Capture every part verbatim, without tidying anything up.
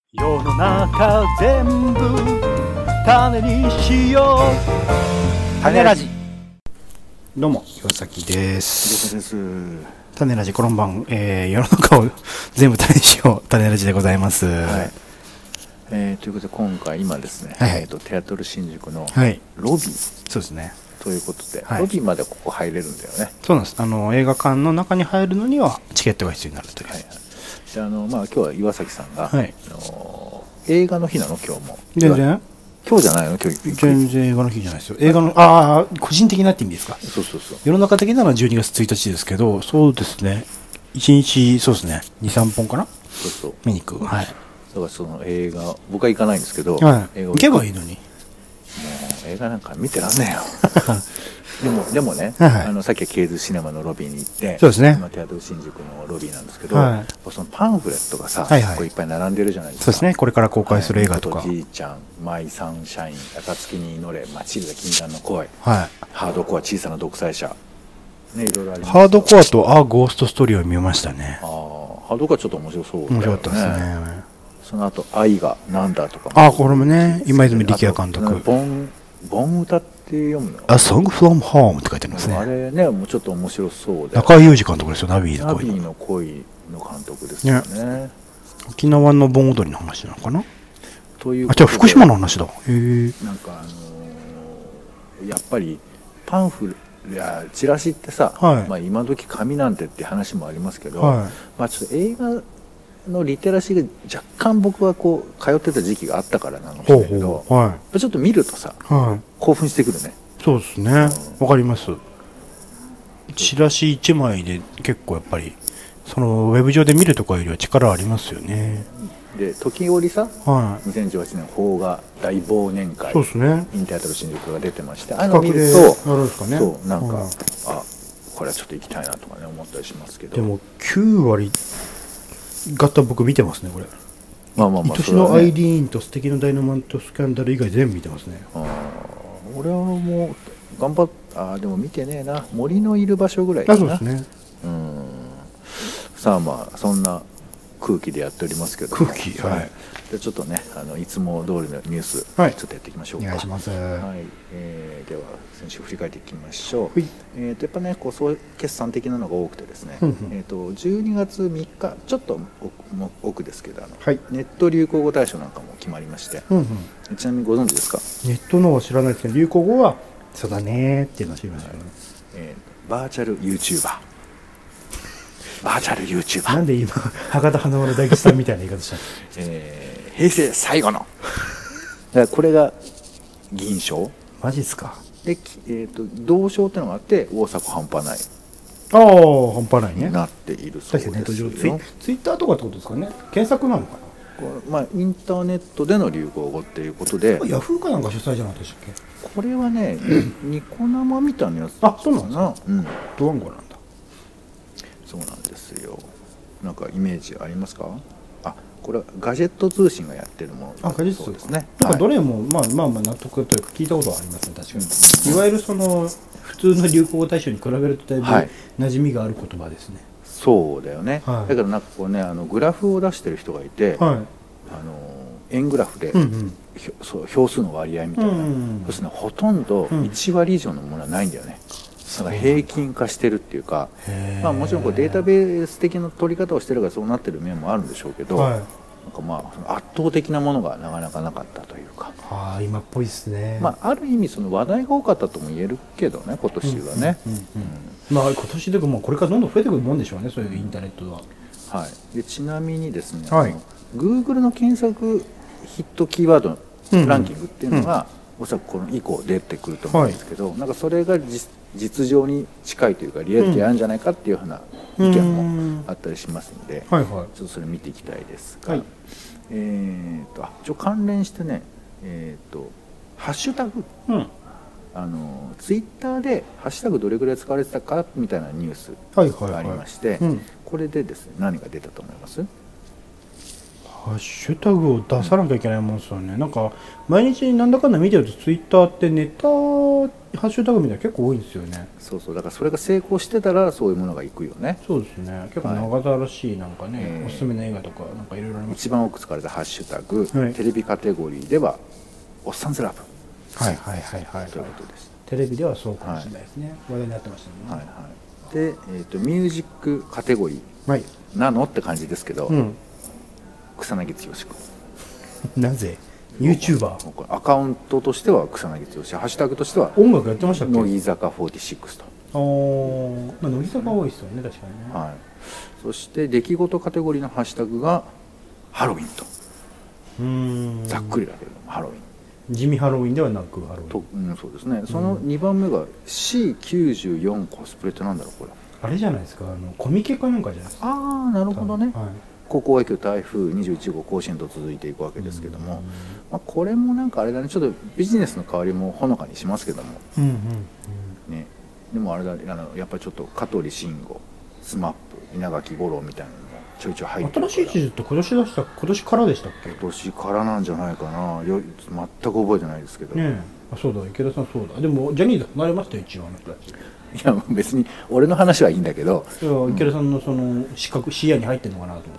世の中全部種にしよう。種ラジ。どうも岩崎です。 です。 種ラジこの番、えー、世の中を全部種にしよう。種ラジでございます。 はい。えー、ということで今回今ですね、 はいはい、 えーとテアトル新宿のはい、 ロビー、 そうですね。 ということで、 はい、 ロビーまでここ入れるんだよね。 そうなんです。あの映画館の中に入るのにはチケットが必要になるという。はいはい、 であのまあ今日は岩崎さんが、はい、あの映画の日なの今日も。 全然。 今日じゃないの今日。 全然映画の日じゃないですよ。映画のああ個人的なって意味ですか。 そうそうそう。 世の中的なのはじゅうにがつついたちですけど、そうですね。いちにちそうですね。にさんぽんかな。 そうそう。 見に行く。はい。だからその映画僕は行かないんですけど、 はい、映画行けばいいのに。もう映画なんか見てらんねえよ。でもでもね、 はいはい、 あのさっきはケーズシネマのロビーに行って、 そうですね、 今テアトル新宿のロビーなんですけど、 はい、 そのパンフレットがさ、 はいはい、 こういっぱい並んでるじゃないですか。 そうですね、これから公開する映画とか、 はい、じいちゃん、マイサンシャイン、暁に祈れ、マチルダ禁断の恋、 はい、 ハードコア小さな独裁者、ね、いろいろあります。 ハードコアとアーゴーストストーリーを見ましたね。 ああ、ハードコアちょっと面白そうだよね。 面白かったですね。 その後愛がなんだとかも、 ああ、これもね、今泉力也監督。 ボンボン歌って読むの A Song from Home って書いてありますね。 あれね、もうちょっと面白そうで。 中井裕二監督ですよ。ナビーの恋。 ナビーの恋の監督ですよね。ね、 沖縄の盆踊りの話なのかな。 というあ、じゃあ福島の話だ。へえ。 なんかあのー、やっぱりパンフいやチラシってさ、はい、まあ今時紙なんてって話もありますけど、はい、まあちょっと映画のリテラシーが若干僕はこう通ってた時期があったからなのかもしれないけど、はい、ちょっと見るとさ、はい、興奮してくるね。 そうですね、わ、うん、かります。チラシいちまいで結構やっぱりそのウェブ上で見るとかよりは力ありますよね。 で時折さ、はい、にせんじゅうはちねん邦画大忘年会、 そうですね、 インテアトル新宿が出てまして、あの見るとあるんですかね、 そうなんか、うん、あこれはちょっと行きたいなとかね思ったりしますけど、 でもきゅうわり方僕見てますねこれ。 まあまあまあ、 愛しのアイリーンと素敵のダイナマイトスキャンダル以外全部見てますね。 あ俺はもう頑張っあでも見てねえな、森のいる場所ぐらいかな。 そうですね。 うんさあまあそんな空気でやっておりますけど、 空気、はい、 でちょっとねあのいつも通りのニュース、はい、ちょっとやっていきましょうか。 お願いします。はい、 えー、では先週振り返っていきましょう。えー、とやっぱねこう総決算的なのが多くてですね、えー、とじゅうにがつみっかちょっと奥ですけどあの、はい、ネット流行語大賞なんかも決まりまして、うんうん、ちなみにご存知ですか？ ネットのは知らないですけど流行語はそうだねっていうのを知りましたね。 えー、バーチャル YouTuber、バーチャル YouTuber。 なんで今博多華丸大吉さんみたいな言い方したの？ えー、平成最後のだからこれが銀賞。 マジっすか？ で、えー、と銅賞ってのがあって大阪半端ない、 ああ半端ないねなっているそうですよ。 ネット上ツイ、ツイッターとかってことですかね。検索なのかな。 これ、まあ、インターネットでの流行語っていうことで、 ヤフーかなんか主催じゃなかったでしたっけ？これはねニコ生みたいなやつ。 あ、そうなんですか。 うん、 ドワンゴなんだ。 そうなんですよ。なんかイメージありますか？あ、これはガジェット通信がやってるもの。 あ、ガジェット通信ですね。なんかどれも、はい、まあまあまあ納得というか聞いたことはありますね。確かに、うん、いわゆるその普通の流行語大賞に比べるとだいぶ馴染みがある言葉ですね。はい、 そうだよね。はい、だからなんかこうねあのグラフを出してる人がいて、はい、あの円グラフで、うんうん、そう票数の割合みたいな、うんうん、そして、ね、ほとんどいちわり以上のものはないんだよね。だから平均化してるっていうか、まあ、もちろんこうデータベース的な取り方をしてるからそうなってる面もあるんでしょうけど、はい、なんかまあ圧倒的なものがなかなかなかったというか、 ああ今っぽいですね。 まあ、ある意味その話題が多かったとも言えるけどね今年はね。 まあ今年でもこれからどんどん増えてくるもんでしょうねそういうインターネットは。 はい、でちなみにですね、 はい、 Google の検索ヒットキーワードランキングっていうのが、うん、おそらくこの以降出てくると思うんですけど、はい、なんかそれが実実情に近いというかリアリティあるんじゃないかっていうふうな意見もあったりしますので、はいはい、ちょっとそれ見ていきたいですが、はい、えーとあ一応関連してね、えーとハッシュタグ、うん、あのツイッターでハッシュタグどれぐらい使われてたかみたいなニュースがありまして、これでですね何が出たと思います？ ハハッシュタグを出さなきゃいけないもんですよね、うん、なんか毎日なんだかんだ見てるとツイッターってネタハッシュタグみたいな結構多いんですよね。 そうそう、だからそれが成功してたらそういうものがいくよね。 そうですね、結構長田らしいなんかね、はい、おすすめの映画とかなんかいろいろあります。 一番多く使われたハッシュタグ、はい、テレビカテゴリーではおっさんずラブ、 はいはいはいはい、 ということです。 テレビではそうかもしれないですね、はい、話題になってましたね。 はいはい、で、えーと、ミュージックカテゴリーなの、はい、って感じですけど、うん、草薙剛君なぜ YouTuber アカウントとしては草薙剛、ハッシュタグとしては音楽やってましたっけ。 乃木坂フォーティシックスと。 あ、まあ、乃木坂多いですよね、確かにね、 はい、そして出来事カテゴリーのハッシュタグがハロウィンと。うーん、ざっくりだけれどもハロウィン、 地味ハロウィンではなくハロウィンと、うん、そうですね。そのにばんめが シーきゅうじゅうよん コスプレってなんだろうこれ。 あれじゃないですか、あのコミケかなんかじゃないですか。 ああ、なるほどね、はい、高校野球台風にじゅういち号甲子園と続いていくわけですけども、まあ、これもなんかあれだね、ちょっとビジネスの代わりもほのかにしますけども、うんうんうん、ね、でもあれだ、あのやっぱりちょっと香取慎吾、スマップ、稲垣吾郎みたいなのもちょいちょい入ってるから。 新しい地図って今年出した、今年からでしたっけ。 今年からなんじゃないかな、よ全く覚えてないですけどね。 あ、そうだ、池田さんそうだ。でもジャニーズ離れましたよ一応あの人たち。 いや別に俺の話はいいんだけど、 いや池田さんのその視覚視野に入ってるのかなと思って。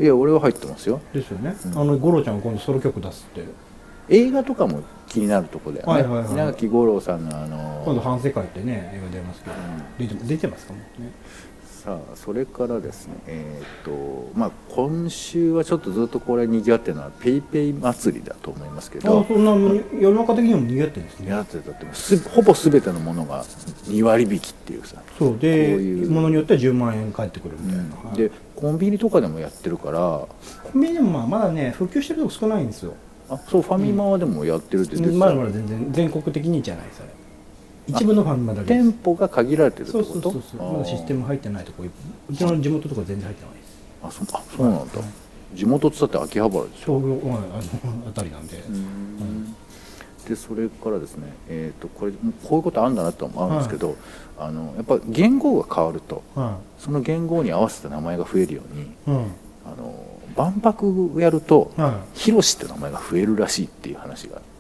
いや俺は入ってますよ。 ですよね、うん、あの五郎ちゃんが今度ソロ曲出すって。 映画とかも気になるところだよね、はいはいはい、稲垣吾郎さんのあのー、 今度反世界ってね映画出ますけど、うん、出て出てますかもね。 さあそれからですね、えーとまあ、今週はちょっとずっとこれにぎわってるのはペイペイ祭りだと思いますけど。 あ、そんな世の中的にもにぎわってるんですね。 やってたってほぼ全てのものがに割引っていうさ。 そうで、こういうものによってはじゅうまんえん返ってくるみたいな、 うん、でコンビニとかでもやってるから。コンビニでもまあまだね普及してるとこ少ないんですよ。 あ、そう、ファミマでもやってるって言ってた、 うん、まだまだ全然全国的にじゃないそれ。一部のファミマだけ。 店舗が限られてるってこと。 そうそうそうそう。まだシステム入ってないとこ、うちの地元とか全然入ってないです。 あ、そう、あ、そうなんだ。地元っつったって秋葉原でしょ。 商業、はい、あのあたりなんで。うん、 でそれからですね、えっとこれこういうことあるんだなと思うんですけど、はい、あのやっぱ言語が変わると、はい、その言語に合わせた名前が増えるように、うん、あの万博やると、はい、ヒロシって名前が増えるらしいっていう話があって。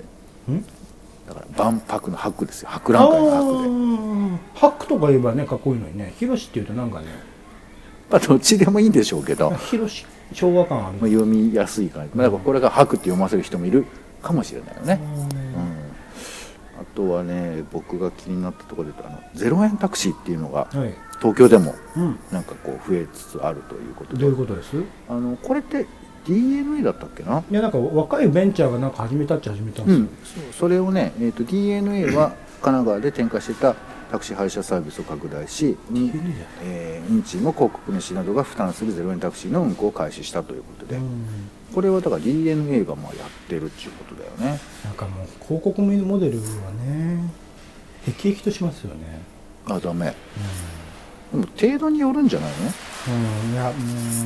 んだから万博の博ですよ。博覧会の博で。 博とか言えばねかっこいいのにね。ヒロシっていうとなんかね。 まあどっちでもいいんでしょうけど。 ヒロシ昭和感ある。 まあ、読みやすい感じ。まあ、だからこれが博って読ませる人もいるかもしれないよね。うん、あとはね僕が気になったところで言うとあのゼロえんタクシーっていうのが、はい、東京でもなんかこう増えつつあるということで。 どういうことです？ あのこれって。ディーエヌエー だったっけな。 いやなんか若いベンチャーがなんか始めたっちゃ始めたんですよ、うん、 そうそれをね、えー、と ディーエヌエー は神奈川で展開していたタクシー配車サービスを拡大し、えー、運賃も広告主などが負担するゼロえんタクシーの運行を開始したということで、これはだから ディーエヌエー がまあやってるっていうことだよね。 なんかもう広告モデルはねへきへきとしますよね。 あ、ダメ、うん、でも程度によるんじゃないの。 うん、いや、うん、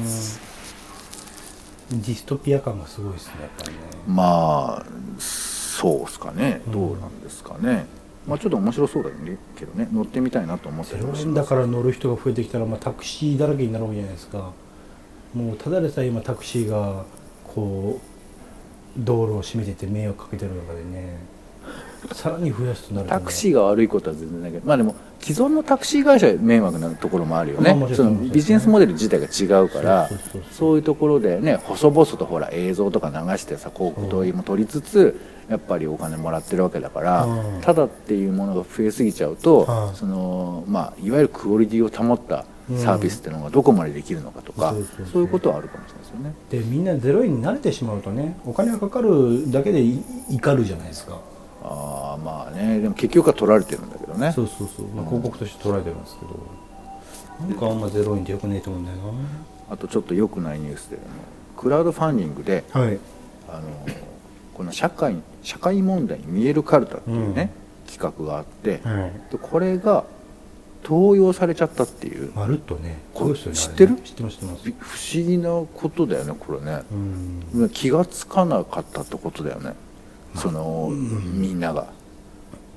ディストピア感がすごいですねやっぱりね。 まあそうですかね、どうなんですかね、うん、まあちょっと面白そうだけどね、乗ってみたいなと思ってる。ゼロえんだから乗る人が増えてきたら、まあ、タクシーだらけになるわけじゃないですか。もうただでさえ今タクシーがこう道路を閉めてて迷惑かけてる中でねさらに増やすとなると、ね、 タクシーが悪いことは全然ないけど、まあでも既存のタクシー会社は迷惑なところもあるよね、まあ、そのビジネスモデル自体が違うからそういうところでね細々とほら映像とか流してさ広告塔も取りつつやっぱりお金もらってるわけだからただっていうものが増えすぎちゃうとその、まあ、いわゆるクオリティを保ったサービスっていうのがどこまでできるのかとか、うん、そういうことはあるかもしれないですよね。 でみんなゼロえんに慣れてしまうとねお金がかかるだけで怒るじゃないですか。 あまあね、でも結局は取られてるんだけどね。 そうそうそう、まあ、広告として取られてるんですけど、うん、なんかあんまゼロえんってよくねえと思うんだよな。 あとちょっと良くないニュースでクラウドファンディングで、はい、あのこの社会社会問題に見えるカルタっていうね、うん、企画があって、はい、でこれが盗用されちゃったっていう。 まるっとね。 これ知ってる？ 知ってます、知ってます。 不思議なことだよねこれね、うん、気がつかなかったってことだよねその、うん、みんなが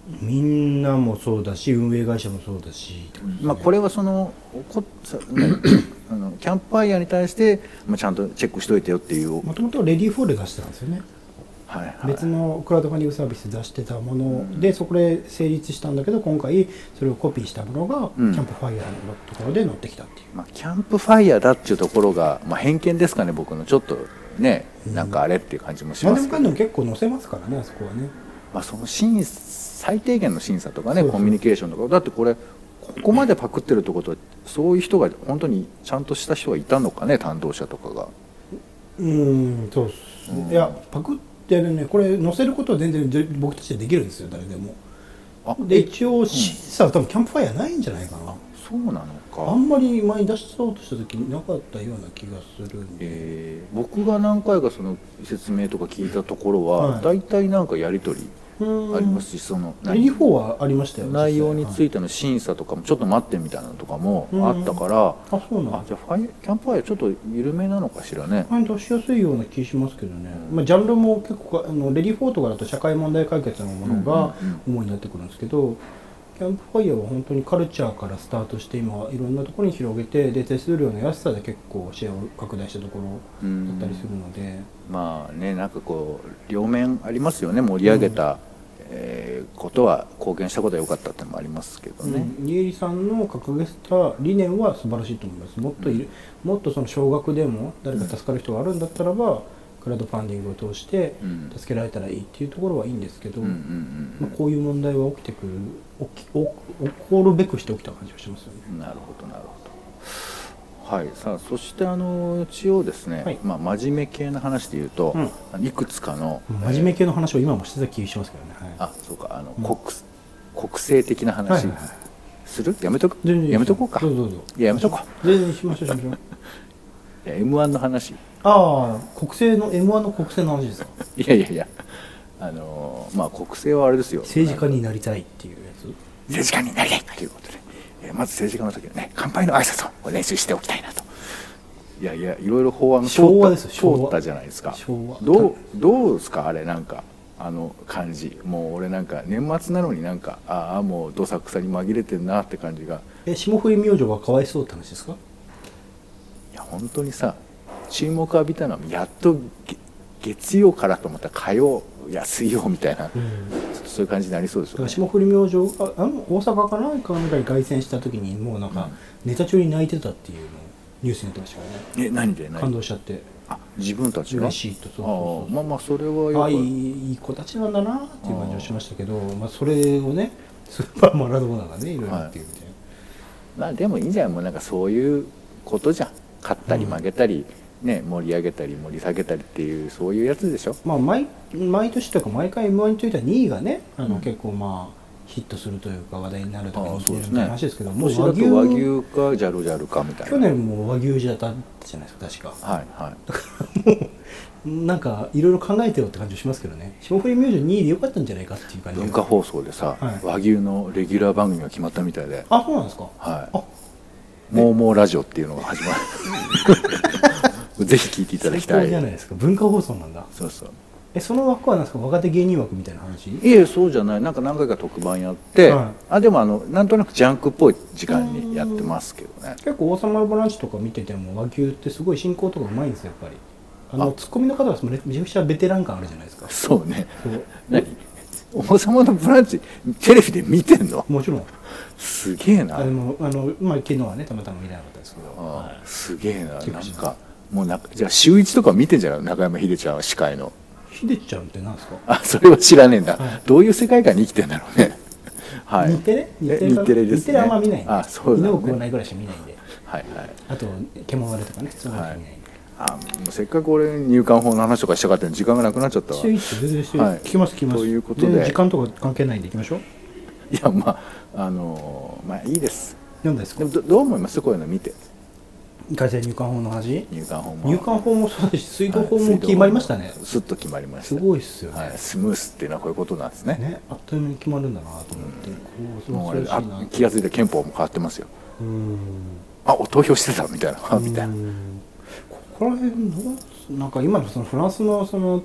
みんなもそうだし運営会社もそうだし、 まあ、これはそのこさあのキャンプファイヤーに対して、まあ、ちゃんとチェックしといてよっていう、 もともとレディーフォーで出してたんですよね、 はいはい、 別のクラウドファンディングサービス出してたもので、うん、そこで成立したんだけど今回それをコピーしたものが、うん、キャンプファイヤーのところで乗ってきたっていう、 まあ、キャンプファイヤーだっていうところが、まあ、偏見ですかね僕のちょっとねなんかあれっていう感じもしますけど、 うん、でも結構載せますからねあそこはね、 まあ、その審最低限の審査とかねコミュニケーションとかだってこれここまでパクってるってことはそういう人が本当にちゃんとした人がいたのかね担当者とかがうんそうっす、うん、いやパクってるねこれ載せることは全然僕たちでできるんですよ誰でもあで一応審査は多分キャンプファイヤーないんじゃないかな、 そうなのかあんまり前に出そうとした時になかったような気がするんで、 えー、僕が何回かその説明とか聞いたところは、はい、大体なんかやり取りありますしそのレディーフォーはありましたよ内容についての審査とかもちょっと待ってみたいなのとかもあったから、 あそうなんあじゃあファイキャンプファイヤーちょっと緩めなのかしらね、 はい、出しやすいような気しますけどね、まあ、ジャンルも結構あのレディーフォーとかだと社会問題解決のものが主になってくるんですけど、キャンプファイヤーは本当にカルチャーからスタートして今いろんなところに広げてで手数料の安さで結構シェアを拡大したところだったりするので、 まあねなんかこう両面ありますよね盛り上げた、うんえー、ことは貢献したことは良かったってのもありますけどね、 うん、ニエリさんの掲げた理念は素晴らしいと思います。もっといる、うん、もっとその少額でも誰か助かる人があるんだったらば、うん、クラウドファンディングを通して助けられたらいいっていうところはいいんですけど、まあ、こういう問題は起きてくる起き起こるべくして起きた感じがしますよね。 なるほどなるほど。はい、さあそしてあの一応ですね、はい、まあ、真面目系の話でいうと、うん、いくつかの真面目系の話を今もしてた気しますけどね、はい、 あそうかあの、うん、国国政的な話する、はいはい、やめとくやめとこうかどうぞどうぞいややめとこう全然しましょうしましょうエムワン の話ああ国政の エムワン の国政の話ですかいやいやいやあのまあ国政はあれですよ政治家になりたいっていうやつ政治家になりたいということでまず政治家の時のね乾杯の挨拶を練習しておきたいなといやいやいろいろ法案通った通ったじゃないですかどうどうですかあれなんかあの感じもう俺なんか年末なのになんかああもうどさくさに紛れてんなって感じがえ霜降り明星がかわいそうって話ですかいや本当にさ注目浴びたのはやっと月曜からと思ったら火曜や水曜みたいな、うん、そういう感じになりそうですよね。 霜降り明星があの大阪かなんかぐらい凱旋した時にもうなんか、うん、ネタ中に泣いてたっていうのをニュースになってましたからね。 え何で感動しちゃってあ自分たちが嬉しいとそうそうそうあまあまあそれはよあいいいい子たちなんだなっていう感じはしましたけどまあ、それをねスーパーマラドーナがねいろいろっていうみたいな、はい、 まあでもいいんじゃないもうなんかそういうことじゃん勝ったり負けたり、うんね、盛り上げたり盛り下げたりっていうそういうやつでしょ、 まあ、毎, 毎年というか毎回 エムワン についてはにいがねあの、うん、結構まあヒットするというか話題になるとかに似てるみたいな話ですけども、 ね、和牛和牛かジャルジャルかみたいな去年も和牛じゃったじゃないですか確かはいはいだからもうなんかいろいろ考えてよって感じしますけどね霜降り明星にいでよかったんじゃないかっていう感じ文化放送でさ、はい、和牛のレギュラー番組が決まったみたいであそうなんですかはいあモーモーラジオっていうのが始まるぜひ聞いていただきたい。 最高じゃないですか。文化放送なんだ。 そうそう。 えその枠は何ですか。若手芸人枠みたいな話？いえそうじゃない。なんか何回か特番やって、はい、あでもあのなんとなくジャンクっぽい時間にやってますけどね。 結構王様のブランチとか見てても和牛ってすごい進行とかうまいんですよやっぱり。あのツッコミの方はめちゃくちゃベテラン感あるじゃないですか。 そうね。そう何？王様のブランチテレビで見てんの？ もちろん。 すげえな。 あでもあのまあ昨日はねたまたま見れなかったですけど。あはい、すげえな。なんか。もうなじゃあ週一とか見てんじゃない中山秀ちゃんは司会の秀ちゃんって何ですかあそれは知らねえんだ、はい、どういう世界観に生きてんだろうねはい日テレ日テレ日テレですね日テレあんま見ないんであそうだね井上君ないぐらいしか見ないんではいはいあと獣割れとかねそういうの見ないんで、 はい、あもうせっかく俺入管法の話とかしたかったのに時間がなくなっちゃったわ週一全然週一、はい、聞きます聞きますということで時間とか関係ないんでいきましょういやまああのー、まあいいです何ですかでも ど, どう思いますこういうの見て改正入管法の話入管法も入管法もそうだし水道法も決まりましたね、はい、 スッと決まりましたすごいっすよね、はい、 スムースっていうのはこういうことなんですねねあっという間に決まるんだなと思って、 うん、もうあ気が付いたら憲法も変わってますようんあお投票してたみたいなみたいなここら辺どうなんか今のそのフランスのその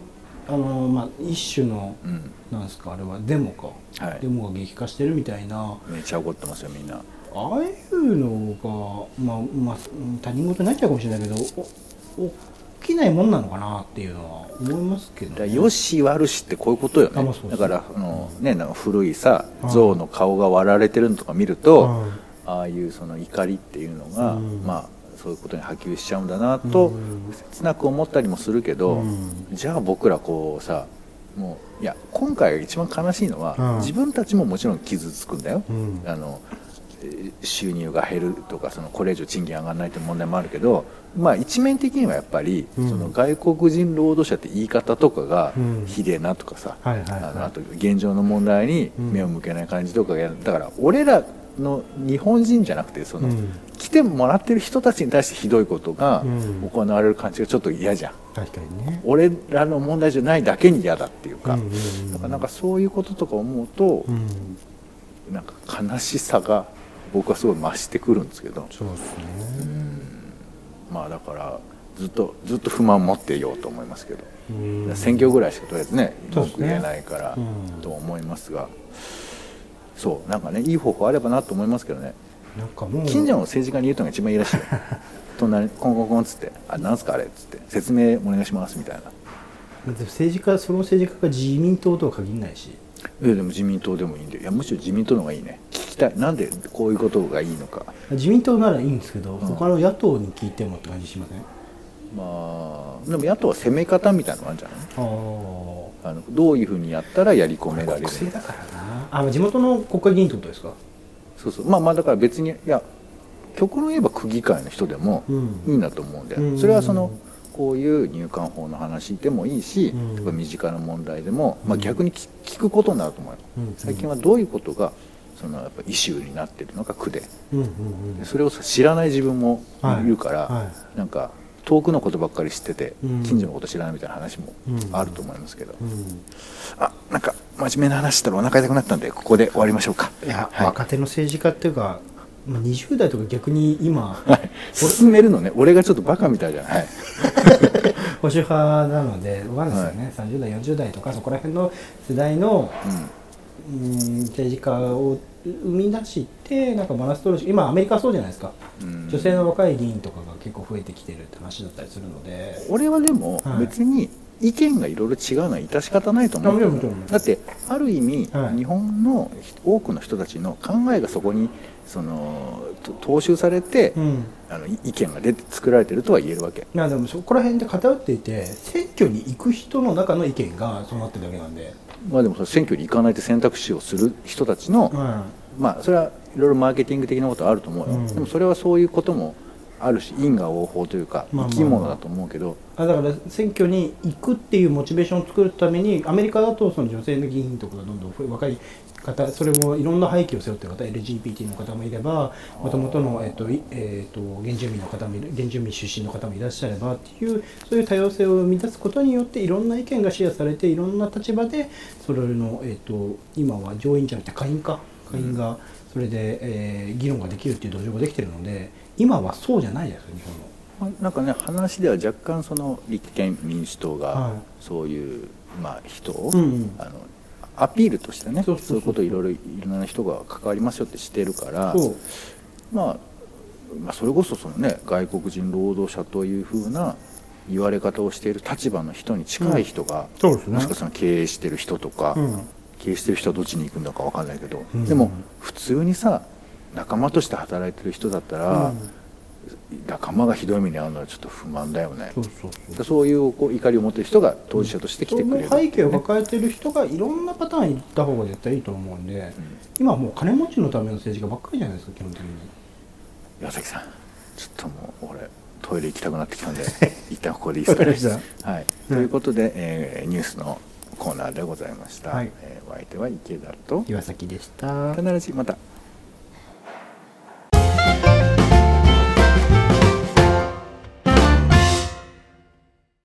あの、まあ、一種の、 うん、 なんですかあれはデモか、 はい、 デモが激化してるみたいな、 めっちゃ怒ってますよみんな。 ああいうのが、まあまあ、他人事になっちゃうかもしれないけど、お起きないもんなのかなっていうのは思いますけど、ね、 だよし悪しってこういうことよね。 まあ、そうだからあの、ね、なんか古いさ象の顔が割られてるのとか見ると、 はい、 ああいうその怒りっていうのが、 うん、 まあそういうことに波及しちゃうんだなと切なく思ったりもするけど、うん、じゃあ僕らこうさもういや今回が一番悲しいのは、うん、自分たちももちろん傷つくんだよ、うん、あの収入が減るとかそのこれ以上賃金上がらないという問題もあるけど、まあ、一面的にはやっぱり、うん、その外国人労働者って言い方とかがひでえなとかさ、あと現状の問題に目を向けない感じとかが、うん、だから俺らの日本人じゃなくてその、うん、来てもらってる人たちに対してひどいことが行われる感じがちょっと嫌じゃん。 確かにね、 俺らの問題じゃないだけに嫌だっていうか、うんうんうん、だからなんかそういうこととか思うと、うん、なんか悲しさが僕はすごい増してくるんですけど、 そうですね、 うん、まあだからずっとずっと不満を持っていようと思いますけど、うん、選挙ぐらいしかとりあえずね文句言えないから、ね、うん、と思いますが、そうなんかねいい方法あればなと思いますけどね。 なんかもう近所の政治家に言うのが一番いいらしいよ隣にコンコンコンっつってあなんすかあれっつって説明お願いしますみたいな。 政治家その政治家が自民党とは限らないし、 えでも自民党でもいいんで、いやむしろ自民党の方がいいね。聞きたい、なんでこういうことがいいのか。 自民党ならいいんですけど、うん、他の野党に聞いてもって感じしません？ まあでも野党は攻め方みたいなのがあるんじゃない？ああのどういうふうにやったらやり込められる。 国政だからなあ。地元の国会議員ってことですか？ そうそう、まあまあだから別にいや極論言えば区議会の人でもいいんだと思うんで、うん、それはそのこういう入管法の話でもいいし、うん、身近な問題でも、まあ、逆に 聞, 聞くことになると思うよ、うん、最近はどういうことがそのやっぱイシューになってるのか区で、うんうんうん、それを知らない自分もいるから、はいはい、なんか遠くのことばっかり知ってて、うん、近所のこと知らないみたいな話もあると思いますけど、うんうん、あなんか真面目な話したらお腹痛くなったんでここで終わりましょうか。 いや、はい、若手の政治家っていうかにじゅう代とか逆に今、 はい、進めるのね。俺がちょっとバカみたいじゃない、はい、 保守派なので分かるんですよね、はい、さんじゅう代よんじゅう代とかそこら辺の世代の、うん、うん政治家を生み出してなんかバランス取るし、今アメリカはそうじゃないですか、うん、女性の若い議員とかが結構増えてきてるって話だったりするので、 俺はでも別に意見がいろいろ違うのは致し方ないと思う、はい、だってある意味、はい、日本の多くの人たちの考えがそこにその踏襲されて、うん、あの意見が出て作られてるとは言えるわけ。 いやでもそこら辺で偏っていて選挙に行く人の中の意見がそうなってるだけなんで、 まあでもその選挙に行かないと選択肢をする人たちの、うん、まあそれはいろいろマーケティング的なことはあると思うよ、うん、でもそれはそういうこともあるし因果応報というか生き物だと思うけど、 まあまあまあ、だから選挙に行くっていうモチベーションを作るためにアメリカだとその女性の議員とかがどんどん増え若い方、それもいろんな背景を背負っている方 エルジービーティー の方もいればもともとの、えっとえっと、原住民の方もいる原住民出身の方もいらっしゃればっていうそういう多様性を生み出すことによっていろんな意見がシェアされていろんな立場でそれの、えっと、今は上院じゃなくて下院か下院がそれで、えー、議論ができるっていう土壌ができているので今はそうじゃないですよ日本の。 なんかね話では若干その立憲民主党がそういう、まあ、人を、うんうん、あのアピールとしてねそういうことをいろいろいろんな人が関わりますよってしてるから、まあ、まあそれこそそのね外国人労働者というふうな言われ方をしている立場の人に近い人が、うんね、もしくはその経営してる人とか、うん、経営してる人はどっちに行くんだか分かんないけど、うん、でも普通にさ仲間として働いてる人だったら、うん仲間がひどい目に遭うのはちょっと不満だよね。そうそうそう。そういうこう怒りを持っている人が当事者として来てくれる、ね、 その背景を抱えている人がいろんなパターン行った方が絶対いいと思うんで、うん、今はもう金持ちのための政治家ばっかりじゃないですか基本的に。 岩崎さんちょっともう俺トイレ行きたくなってきたんで一旦ここでいいですかね。分かりました。はい、うん、ということで、えー、ニュースのコーナーでございました、はいえー、お相手は池田と岩崎でした。 必ずまた